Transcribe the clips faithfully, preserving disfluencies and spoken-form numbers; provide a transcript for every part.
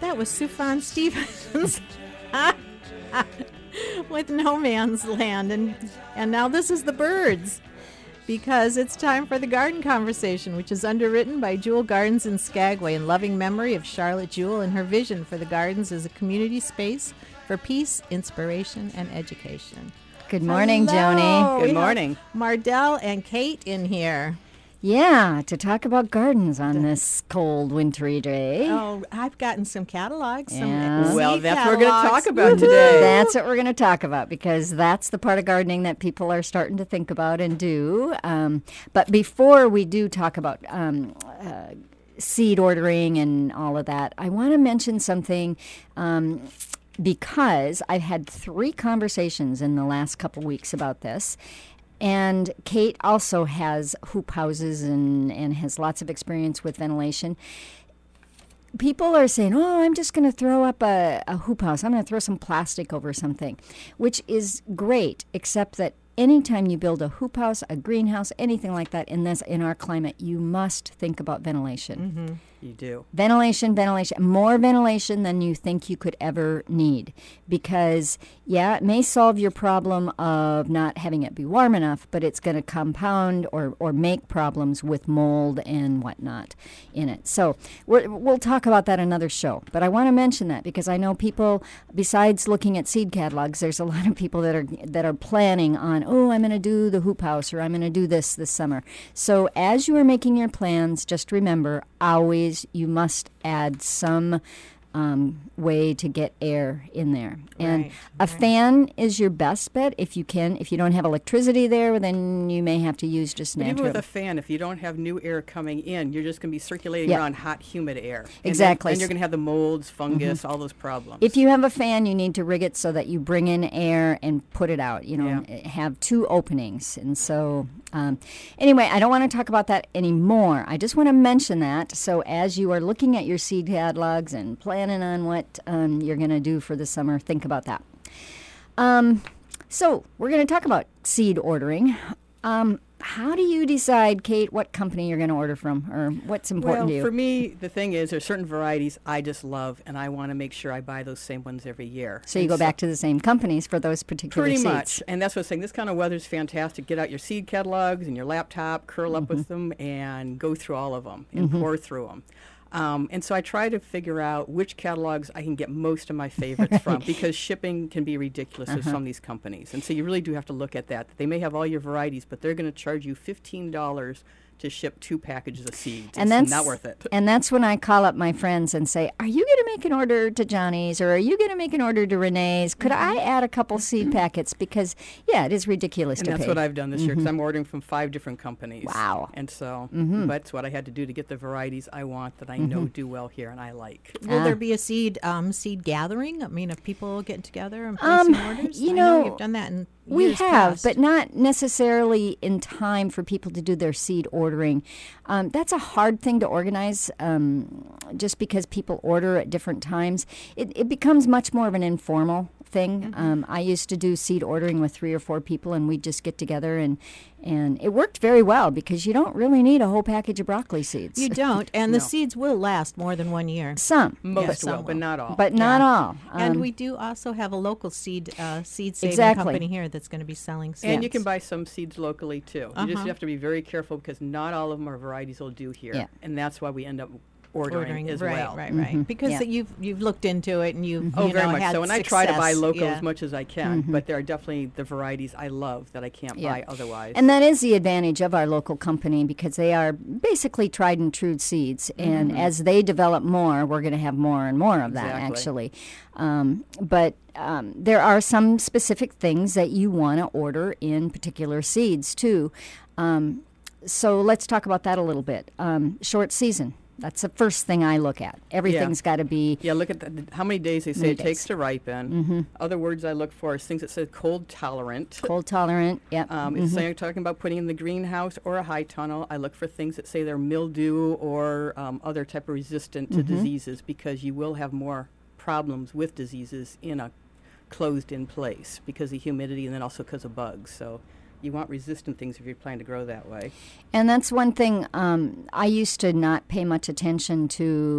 that was Sufjan Stevens with No Man's Land. And, and now this is the Byrds, because it's time for the Garden Conversation, which is underwritten by Jewel Gardens in Skagway in loving memory of Charlotte Jewel and her vision for the gardens as a community space for peace, inspiration, and education. Good morning, Hello. Joni. Good morning. Mardell and Kate in here. Yeah, to talk about gardens on this cold, wintry day. Oh, I've gotten some catalogs. Yeah. Some Well, seed that's what we're going to catalogs. talk about today. That's what we're going to talk about, because that's the part of gardening that people are starting to think about and do. Um, but before we do talk about um, uh, seed ordering and all of that, I want to mention something. Um, because I've had three conversations in the last couple weeks about this. And Kate also has hoop houses and, and has lots of experience with ventilation. People are saying, oh, I'm just going to throw up a, a hoop house. I'm going to throw some plastic over something, which is great, except that anytime you build a hoop house, a greenhouse, anything like that in this in our climate, you must think about ventilation. Mm-hmm. You do. Ventilation, ventilation, more ventilation than you think you could ever need. Because, yeah, it may solve your problem of not having it be warm enough, but it's going to compound or, or make problems with mold and whatnot in it. So we're, we'll talk about that another show. But I want to mention that because I know people, besides looking at seed catalogs, there's a lot of people that are that are planning on, oh, I'm going to do the hoop house or I'm going to do this this summer. So as you are making your plans, just remember, always you must add some um, way to get air in there. And Right, a right. fan is your best bet if you can. If you don't have electricity there, then you may have to use just But even natural. with a fan, if you don't have new air coming in, you're just going to be circulating Yeah. around hot, humid air. And then- Exactly. And you're going to have the molds, fungus, all those problems. If you have a fan, you need to rig it so that you bring in air and put it out. You know, Yeah. have two openings. And so, um, anyway, I don't want to talk about that anymore. I just want to mention that. So, as you are looking at your seed catalogs and planning on what um, you're going to do for the summer, think about that. Um, so, we're going to talk about seed ordering. Um, how do you decide, Kate, what company you're going to order from, or what's important well, to you? for me, the thing is, there's certain varieties I just love, and I want to make sure I buy those same ones every year. so you And go back to the same companies for those particular Pretty seeds. much. And that's what I'm saying. This kind of weather is fantastic. Get out your seed catalogs and your laptop, curl up with them, and go through all of them and pour through them. Um, and so I try to figure out which catalogs I can get most of my favorites from, because shipping can be ridiculous with some of these companies. And so you really do have to look at that. They may have all your varieties, but they're going to charge you fifteen dollars to ship two packages of seeds. And it's that's not worth it. And that's when I call up my friends and say, are you going to make an order to Johnny's, or are you going to make an order to Renee's? Could I add a couple seed packets? Because, yeah, it is ridiculous And to that's pay. what I've done this year, because I'm ordering from five different companies. Wow. And so that's what I had to do to get the varieties I want that I know do well here and I like. Will Ah. there be a seed um, seed gathering? I mean, of people getting together and placing Um, orders? you I know know, you've done that in We years have, past. but not necessarily in time for people to do their seed ordering. Um, that's a hard thing to organize um, just because people order at different times. It, it becomes much more of an informal thing. Mm-hmm. Um, I used to do seed ordering with three or four people, and we'd just get together, and, and it worked very well because you don't really need a whole package of broccoli seeds. You don't, and the No. seeds will last more than one year. Some, Most some will, but will. not all. but not Yeah. all. And Um, we do also have a local seed uh, seed saving Exactly. company here that's going to be selling seeds. And you can buy some seeds locally too. You just Uh-huh. have to be very careful because not all of them are varieties will do here. Yeah. And that's why we end up ordering, ordering as right, well. right, right. Because Yeah. you've you've looked into it and you've Oh, you very know, much had so. And I try to buy success. local Yeah. as much as I can, but there are definitely the varieties I love that I can't Yeah. buy otherwise. And that is the advantage of our local company because they are basically tried and true seeds. And as they develop more, we're going to have more and more of that, Exactly. actually. Um, but um, there are some specific things that you want to order in particular seeds, too. Um, so let's talk about that a little bit. Um, short season. That's the first thing I look at. Everything's got to be yeah, look at the, how many days they say Many it takes days. to ripen. Mm-hmm. Other words I look for is things that say cold tolerant. cold tolerant. Yep. Um, If so you're talking about putting in the greenhouse or a high tunnel, I look for things that say they're mildew or um, other type of resistant to diseases, because you will have more problems with diseases in a closed-in place because of humidity and then also because of bugs. So you want resistant things if you're planning to grow that way. And that's one thing um, I used to not pay much attention to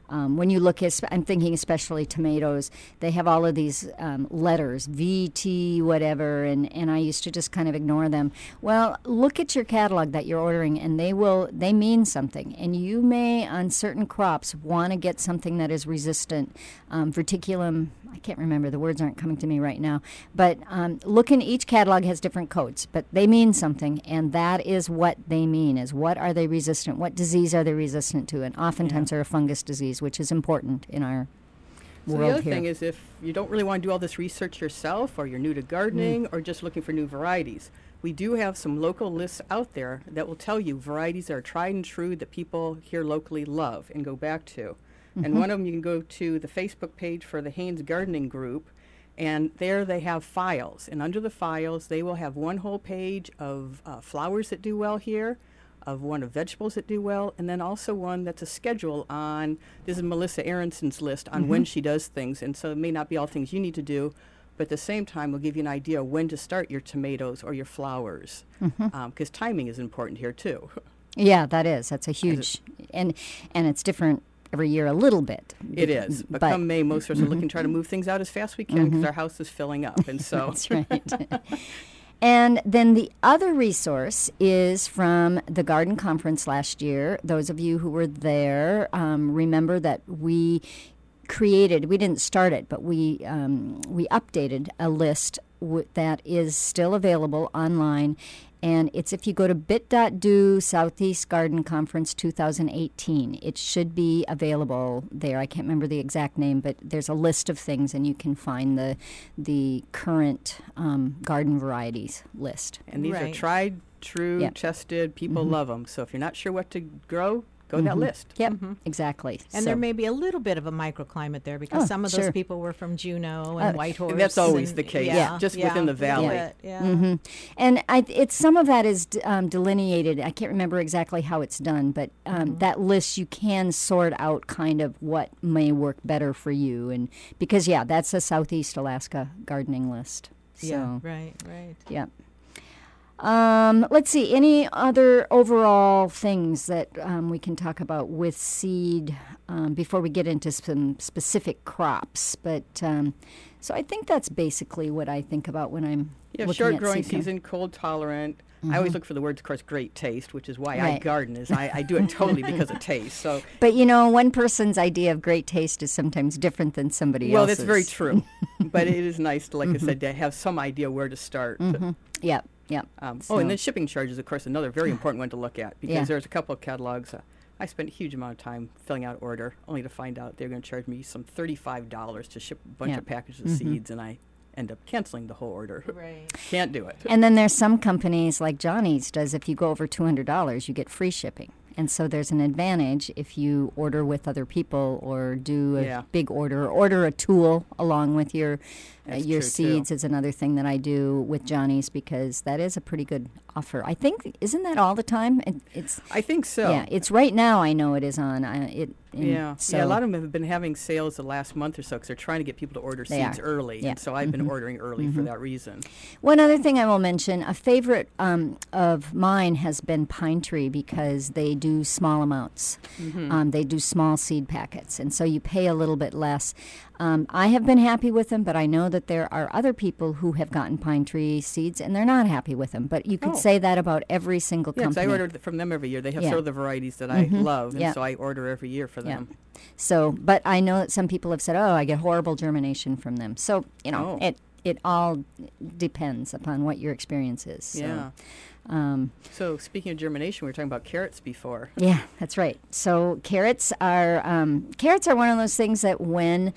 Um, when you look at, I'm thinking especially tomatoes, they have all of these um, letters, V T whatever, and, and I used to just kind of ignore them. Well, look at your catalog that you're ordering, and they will, they mean something. And you may, on certain crops, want to get something that is resistant. Um, verticulum, I can't remember, the words aren't coming to me right now. But um, look in, each catalog has different codes, but they mean something, and that is what they mean, is what are they resistant, what disease are they resistant to, and oftentimes Yeah. they're a fungus disease, which is important in our So world the other here. thing is, if you don't really want to do all this research yourself, or you're new to gardening, Mm. or just looking for new varieties, we do have some local lists out there that will tell you varieties that are tried and true that people here locally love and go back to. Mm-hmm. And one of them, you can go to the Facebook page for the Haynes Gardening Group, and there they have files. And under the files, they will have one whole page of uh, flowers that do well here, of one of vegetables that do well, and then also one that's a schedule on, this is Melissa Aronson's list on when she does things. And so it may not be all things you need to do, but at the same time, we'll give you an idea when to start your tomatoes or your flowers, because timing is important here too. Yeah, that is. That's a huge, and and it's different every year a little bit. It is, but, But- come May, most of us are looking to try to move things out as fast as we can because our house is filling up, and so That's right. And then the other resource is from the garden conference last year. Those of you who were there um, remember that we created, we didn't start it, but we um, we updated a list w- that is still available online. And it's if you go to bit.do Southeast Garden Conference twenty eighteen. It should be available there. I can't remember the exact name, but there's a list of things, and you can find the the current um, garden varieties list. and these Right. are tried, true, Yep. tested. People love them. So if you're not sure what to grow, go to that list. Yep, exactly. And So- there may be a little bit of a microclimate there because Oh, some of sure. those people were from Juneau and Uh, Whitehorse. And that's always and- the case, yeah, just yeah, within the a little valley. bit, Yeah. hmm And I, it's some of that is d- um, delineated. I can't remember exactly how it's done, but um, that list you can sort out kind of what may work better for you, and because yeah, that's a Southeast Alaska gardening list. So Yeah, right, right. yeah. Um, let's see. Any other overall things that um, we can talk about with seed um, before we get into some specific crops? But um, so I think that's basically what I think about when I'm Yeah, looking short at growing seed com- season, cold tolerant. I always look for the words, of course, great taste, which is why I Right. garden. Is I, I do it totally because of taste. So, But you know, one person's idea of great taste is sometimes different than somebody well, else's. that's very true. But it is nice, to, like I said, to have some idea where to start. Yep, yep. Um, So- Oh, and then shipping charges, of course, another very important one to look at because Yeah. there's a couple of catalogs. Uh, I spent a huge amount of time filling out order, only to find out they're going to charge me some thirty-five dollars to ship a bunch Yeah. of packages of seeds, and I end up canceling the whole order. Right. Can't do it. And then there's some companies like Johnny's does. If you go over two hundred dollars, you get free shipping. And so there's an advantage if you order with other people or do a Yeah. big order, or order a tool along with your uh, That's your true, too. seeds is another thing that I do with Johnny's because that is a pretty good offer. I think isn't that all the time? It, it's I think so. yeah, it's right now. I know it is on. I, it and Yeah. So yeah, a lot of them have been having sales the last month or so because they're trying to get people to order They seeds are. early. Yeah. Mm-hmm. And so I've been ordering early for that reason. One other thing I will mention, a favorite um, of mine has been Pine Tree because they do small amounts. Um, they do small seed packets, and so you pay a little bit less. Um, I have been happy with them, but I know that there are other people who have gotten Pine Tree seeds and they're not happy with them. But you could Oh. say that about every single Yeah, 'cause I company. order th- from them every year. They have Yeah. sort of the varieties that I love, and Yeah. so I order every year for Yeah. them. So, but I know that some people have said, "Oh, I get horrible germination from them." So, you know, Oh. it it all depends upon what your experience is. So, Yeah. Um, So speaking of germination, we were talking about carrots before. Yeah, that's right. So carrots are um, carrots are one of those things that when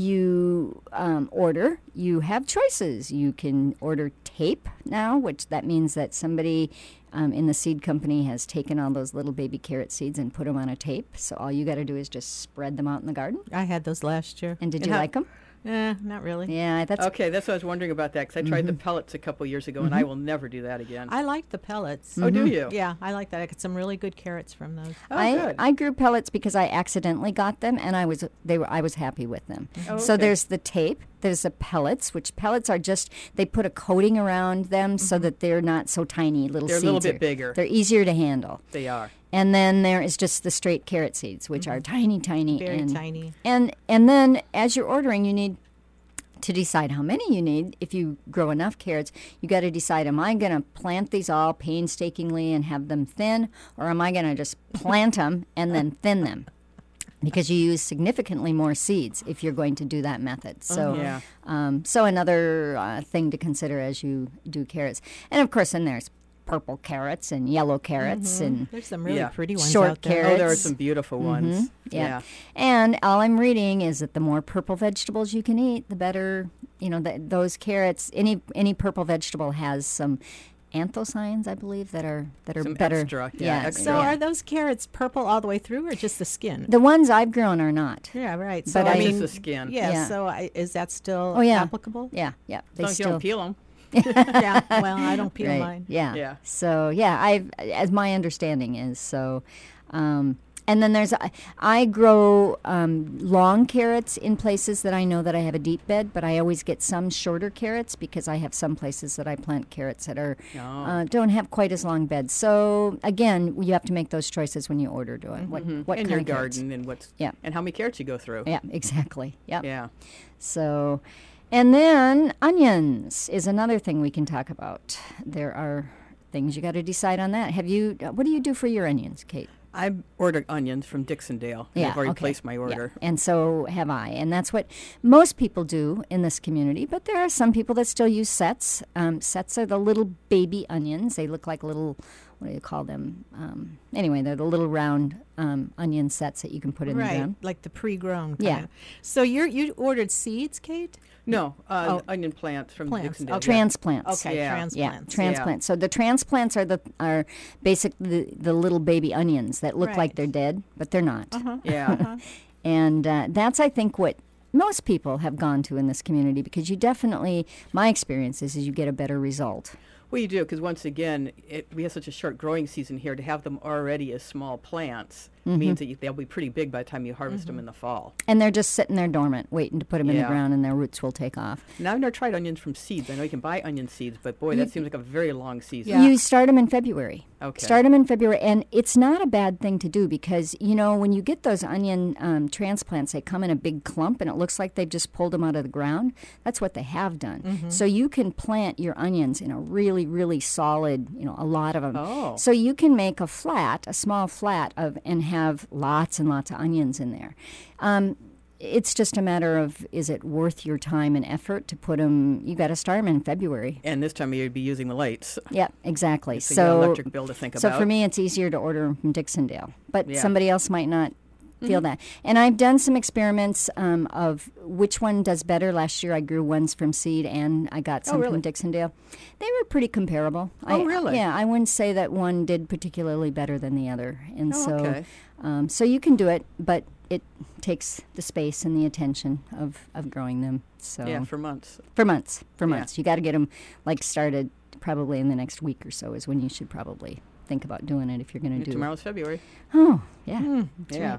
you um, order, you have choices. You can order tape now, which that means that somebody um, in the seed company has taken all those little baby carrot seeds and put them on a tape. So all you got to do is just spread them out in the garden. I had those last year. And did And you how- like them? Eh, not really. Yeah, that's Okay, that's what I was wondering about that because I tried the pellets a couple years ago, and I will never do that again. I like the pellets. Oh, do you? Yeah, I like that. I got some really good carrots from those. Oh, I, good. I grew pellets because I accidentally got them, and I was they were I was happy with them. Oh, So okay. there's the tape, there's the pellets, which pellets are just they put a coating around them so that they're not so tiny little They're a seeds. little bit are- bigger. They're easier to handle. They are. And then there is just the straight carrot seeds, which are tiny, tiny. Very and, tiny. And and then as you're ordering, you need to decide how many you need. If you grow enough carrots, you got to decide, am I going to plant these all painstakingly and have them thin, or am I going to just plant them and then thin them? Because you use significantly more seeds if you're going to do that method. So, Yeah. um, so another uh, thing to consider as you do carrots. And of course, then there's purple carrots and yellow carrots and There's some really Yeah. pretty ones Short out there. Oh, there are carrots. some beautiful ones. yeah. And all I'm reading is that the more purple vegetables you can eat, the better. You know, the, those carrots. Any any purple vegetable has some anthocyanins, I believe, that are that are Some better. extra, yeah, extra. So yeah. are those carrots purple all the way through, or just the skin? The ones I've grown are not. Yeah, right. But So I I Just mean, the skin. yeah. Yeah. So I, is that still Oh, yeah. applicable? Yeah, yeah. As They long as you still don't peel them. yeah. Well, I don't peel right. mine. Yeah. Yeah. So yeah, I've as my understanding is so. Um, and then there's I, I grow um, long carrots in places that I know that I have a deep bed, but I always get some shorter carrots because I have some places that I plant carrots that are Oh. uh, don't have quite as long beds. So again, you have to make those choices when you order. Do it. What what in kind your of carrots? garden and what's Yeah. and how many carrots you go through. Yeah, exactly. Yep. Yeah. So, and then onions is another thing we can talk about. There are things you got to decide on that. Have you? What do you do for your onions, Kate? I ordered onions from Dixondale. and Yeah, I've already okay. placed my Yeah, order. and so have I. And that's what most people do in this community. But there are some people that still use sets. Um, sets are the little baby onions. They look like little, what do you call them? Um, anyway, they're the little round um, onion sets that you can put in the Right, ground. like the pre-grown. Yeah. Kinda. So you you ordered seeds, Kate? No, uh, Oh. onion plants from Plants, Dixondale. okay. yeah. Transplants. Okay, Yeah. transplants. Yeah, transplants. So the transplants are the are basically the, the little baby onions that look like Right. they're dead, but they're not. Uh-huh. Yeah. And uh, that's, I think, what most people have gone to in this community because you definitely, my experience is, is you get a better result. Well, you do, because once again, it, we have such a short growing season here. To have them already as small plants means that you, they'll be pretty big by the time you harvest them in the fall. And they're just sitting there dormant, waiting to put them in the Yeah. ground, and their roots will take off. Now, I've never tried onions from seeds. I know you can buy onion seeds, but boy, that seems like a very long season. Yeah. You start them in February. Okay. Start them in February, and it's not a bad thing to do because, you know, when you get those onion um, transplants, they come in a big clump, and it looks like they've just pulled them out of the ground. That's what they have done. So you can plant your onions in a really, really solid, you know, a lot of them. Oh. So you can make a flat, a small flat of, and have lots and lots of onions in there. Um, it's just a matter of, is it worth your time and effort to put them? You got to start them in February. And this time of year, you'd be using the lights. Yeah, exactly. So, you got So, an electric bill to think so about. for me, it's easier to order 'em from Dixondale, but Yeah. somebody else might not feel that. And I've done some experiments um, of which one does better. Last year, I grew ones from seed, and I got some really? from Dixondale. They were pretty comparable. Oh, I, really? Yeah, I wouldn't say that one did particularly better than the other. And Oh, so, okay. um, so you can do it, but it takes the space and the attention of, of growing them. So Yeah, for months. for months, for Yeah. months, you got to get them like started probably in the next week or so is when you should probably think about doing it if you're going to do. Tomorrow's February. Oh, yeah. Mm, Yeah.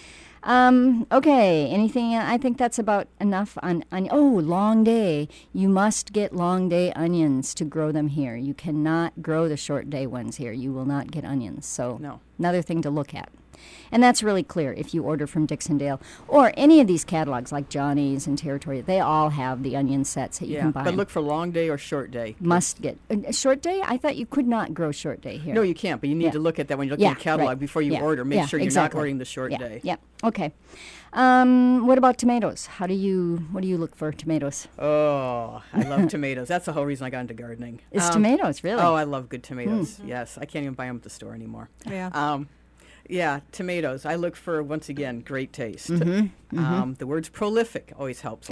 Um, okay. Anything? I think that's about enough on, on. Oh, long day. You must get long day onions to grow them here. You cannot grow the short day ones here. You will not get onions. So No. another thing to look at. And that's really clear if you order from Dixondale or any of these catalogs like Johnny's and Territory. They all have the onion sets that you Yeah. can buy. But look for long day or short day. Must get a short day. I thought you could not grow short day here. No, you can't, but you need Yeah. to look at that when you're looking Yeah, at the catalog right. before you Yeah, order. Make yeah, sure you're exactly. not ordering the short yeah, day. Yeah. Okay. Um, what about tomatoes? How do you? What do you look for tomatoes? Oh, I love tomatoes. That's the whole reason I got into gardening. It's Um, tomatoes, really. Oh, I love good tomatoes. Yes, I can't even buy them at the store anymore. Yeah. Um, yeah, tomatoes. I look for, once again, great taste. Mm-hmm, Um, the words prolific always helps a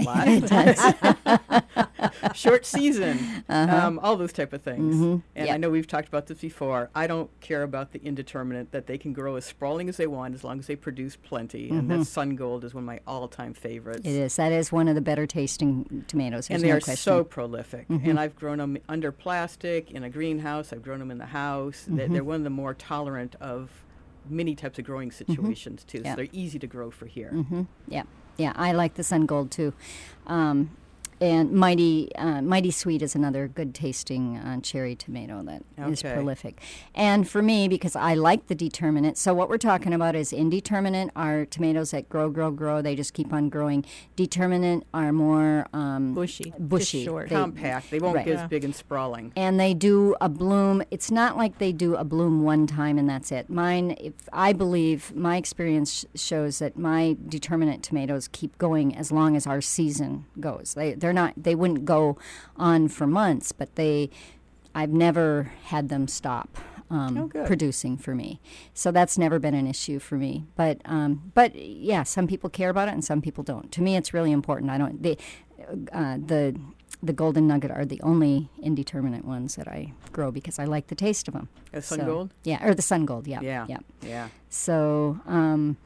lot. Short season, um, all those type of things. Mhm, And yep. I know we've talked about this before. I don't care about the indeterminate, that they can grow as sprawling as they want as long as they produce plenty. And that Sun Gold is one of my all-time favorites. It is. That is one of the better tasting tomatoes. There's And they no are question. so prolific. And I've grown them under plastic, in a greenhouse. I've grown them in the house. They're, they're one of the more tolerant of many types of growing situations, too. Yeah. So they're easy to grow for here. Mm-hmm. Yeah, yeah. I like the Sun Gold too. Um, and Mighty uh, Mighty Sweet is another good tasting uh, cherry tomato that is Okay. prolific. And for me, because I like the determinate, so what we're talking about is indeterminate are tomatoes that grow, grow, grow. They just keep on growing. Determinate are more um, Bushy. Just bushy. short. They- Compact. They won't right. get Yeah. as big and sprawling. and they do a bloom. It's not like they do a bloom one time and that's it. Mine, if I believe, my experience sh- shows that my determinate tomatoes keep going as long as our season goes. They they're not they wouldn't go on for months, but they I've never had them stop. Um, Oh, good. producing for me, so that's never been an issue for me. But um, but yeah, some people care about it and some people don't. To me, it's really important. I don't they, uh, the the golden nugget are the only indeterminate ones that I grow because I like the taste of them. A sun So- gold? Yeah, or the sun gold. Yeah, Yeah. yeah. Yeah. So, um,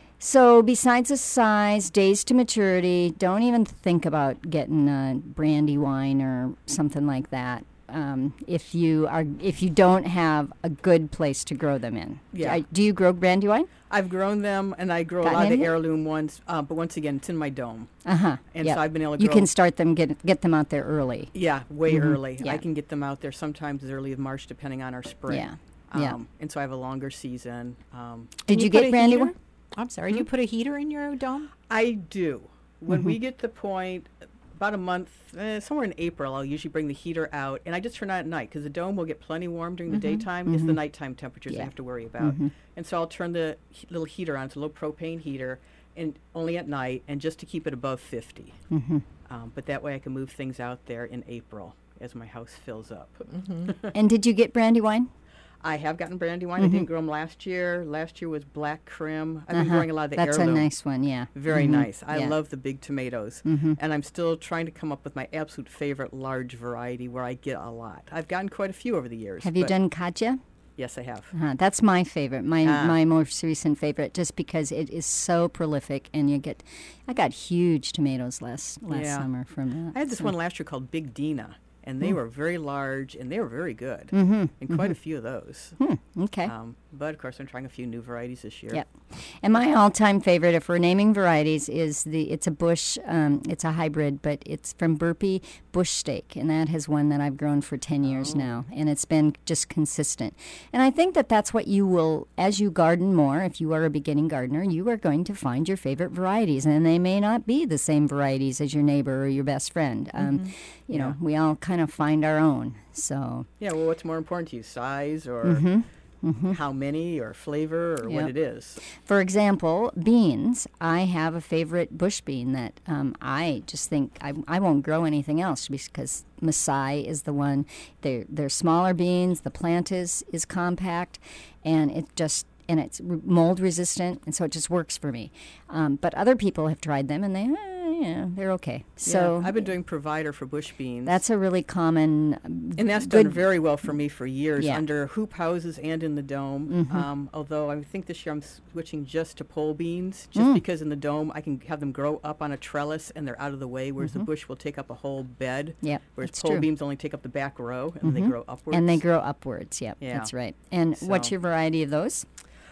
so besides the size, days to maturity, don't even think about getting a brandy wine or something like that. Um, if you are, if you don't have a good place to grow them in. Yeah. I- do you grow brandy wine? I've grown them, and I grow a Gotten lot of any the yet? heirloom ones. Uh, but once again, it's in my dome, Uh huh. and so I've been able to You grow. can start them, get get them out there early. Yeah, way Mhm, early. yeah. I can get them out there sometimes as early as March, depending on our spring. Yeah, Um, yeah. And so I have a longer season. Um, Did Can you, put get a brandy heater? wine? I'm sorry. Do you put a heater in your dome? I do. When Mm-hmm. we get to the point, about a month, eh, somewhere in April, I'll usually bring the heater out, and I just turn on at night because the dome will get plenty warm during the daytime. It's the nighttime temperatures Mm-hmm. Yeah. I have to worry about. And so I'll turn the he- little heater on. It's a little propane heater, and only at night, and just to keep it above fifty. Mm-hmm. Um, but that way I can move things out there in April as my house fills up. And did you get brandy wine? I have gotten brandy wine. I didn't grow them last year. Last year was black crim. I've been Uh-huh. growing a lot of the That's heirloom. a nice one. Yeah. Very Mhm. nice. I Yeah. love the big tomatoes. Mhm. And I'm still trying to come up with my absolute favorite large variety where I get a lot. I've gotten quite a few over the years. Have you but- done Katya? Yes, I have. Uh-huh. That's my favorite, my Ah. my most recent favorite, just because it is so prolific, and you get. I got huge tomatoes last last Yeah. summer from that. I had this so- one last year called Big Dina, and they were very large, and they were very good. Mhm, And quite a few of those. Hmm, okay. Um, but, of course, I'm trying a few new varieties this year. Yep. And my all-time favorite, if we're naming varieties, is the. It's a bush. Um, it's a hybrid, but it's from Burpee Bush Steak, and that has one that I've grown for ten years Oh. now, and it's been just consistent. And I think that that's what you will, as you garden more. If you are a beginning gardener, you are going to find your favorite varieties, and they may not be the same varieties as your neighbor or your best friend. Um, you know, Yeah. we all kind of find our own. So. Yeah, well, what's more important to you, size or Mhm. how many or flavor or what Yep. it is? For example, beans. I have a favorite bush bean that um, I just think I, I won't grow anything else because Maasai is the one. They're, they're smaller beans. The plant is, is compact, and it just and it's re- mold resistant, and so it just works for me. Um, but other people have tried them, and they eh, you know, they're okay. So yeah, I've been doing Provider for bush beans. that's a really common. And that's good, done very well for me for years Yeah. under hoop houses and in the dome. Mhm. Um, although I think this year I'm switching just to pole beans, just Mm. because in the dome I can have them grow up on a trellis and they're out of the way, whereas the bush will take up a whole bed. Yep, Whereas that's pole true. beans only take up the back row and they Mhm. grow upwards. And they grow upwards. Yep, Yeah. that's right. And what's So- your variety of those?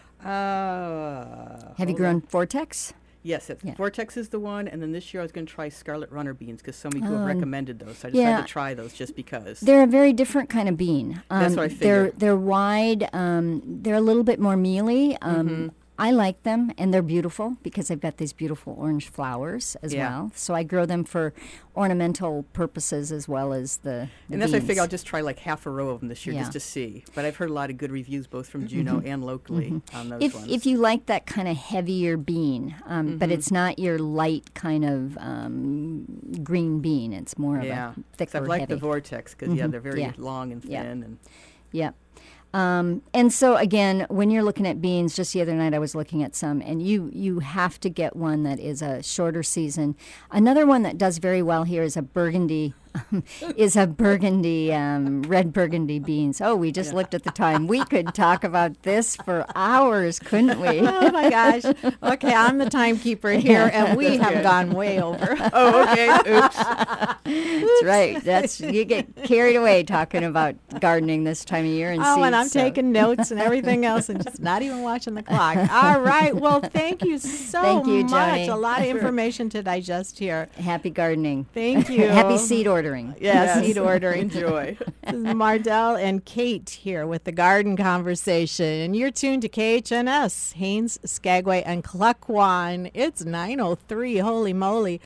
Uh, Have you hold grown on. Vortex? Yes, it's, Yeah. Vortex is the one, and then this year I was going to try Scarlet Runner beans because so many people Um, have recommended those. So I decided yeah. to try those just because. They're a very different kind of bean. Um, That's what I They're figured. they're wide. Um, they're a little bit more mealy. Um, Mhm. I like them, and they're beautiful because they've got these beautiful orange flowers as Yeah. well. So I grow them for ornamental purposes as well as the. the And that's why I beans. figure I'll just try like half a row of them this year Yeah. just to see. But I've heard a lot of good reviews both from Juneau and locally on those If ones. if you like that kind of heavier bean, um, but Mhm. it's not your light kind of um, green bean. It's more yeah, of a 'Cause thicker, I've liked heavy. the Vortex because yeah, Mhm. they're very Yeah. long and thin Yeah. and Yeah. Um, and so again, when you're looking at beans, just the other night I was looking at some, and you you have to get one that is a shorter season. Another one that does very well here is a Burgundy is a burgundy, um, red burgundy beans. Oh, we just looked at the time. We could talk about this for hours, couldn't we? Oh my gosh. Okay, I'm the timekeeper here, and we have gone way over. Oh, okay. Oops. That's right. That's you get carried away talking about gardening this time of year and Oh, seeds, and I'm so. taking notes and everything else, and just not even watching the clock. All right. Well, thank you so Thank you, much. Joni. A lot of information to digest here. Happy gardening. Thank you. Happy seed ordering. Yeah, Yes. seed ordering. Enjoy. This is Mardell and Kate here with the Garden Conversation. And you're tuned to K H N S, Haines, Skagway, and Cluckwan. It's nine oh three. Holy moly.